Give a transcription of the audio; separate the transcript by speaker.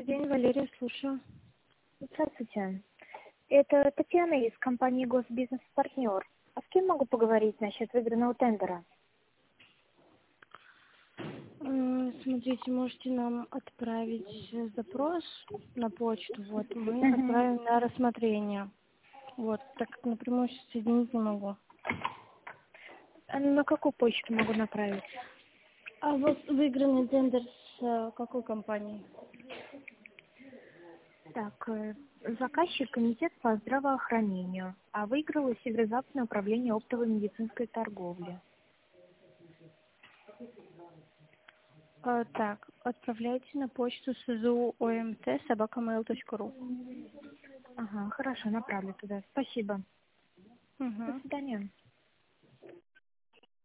Speaker 1: день, Валерия, слушаю.
Speaker 2: Здравствуйте. Это Татьяна из компании «Госбизнес-партнер». А с кем могу поговорить насчет выигранного тендера?
Speaker 1: Смотрите, можете нам отправить запрос на почту. Вот, мы
Speaker 2: Мгм.
Speaker 1: отправим на рассмотрение. Вот, так как напрямую сейчас соединить не могу.
Speaker 2: А на какую почту могу направить?
Speaker 1: А вот выигранный тендер с какой компанией?
Speaker 2: Так, заказчик комитет по здравоохранению, а выиграло Северо-Западное управление оптовой медицинской торговли.
Speaker 1: Так, отправляйте на почту suzu.omt@mail.ru.
Speaker 2: Ага, хорошо, направлю туда. Спасибо. До
Speaker 1: Угу.
Speaker 2: свидания.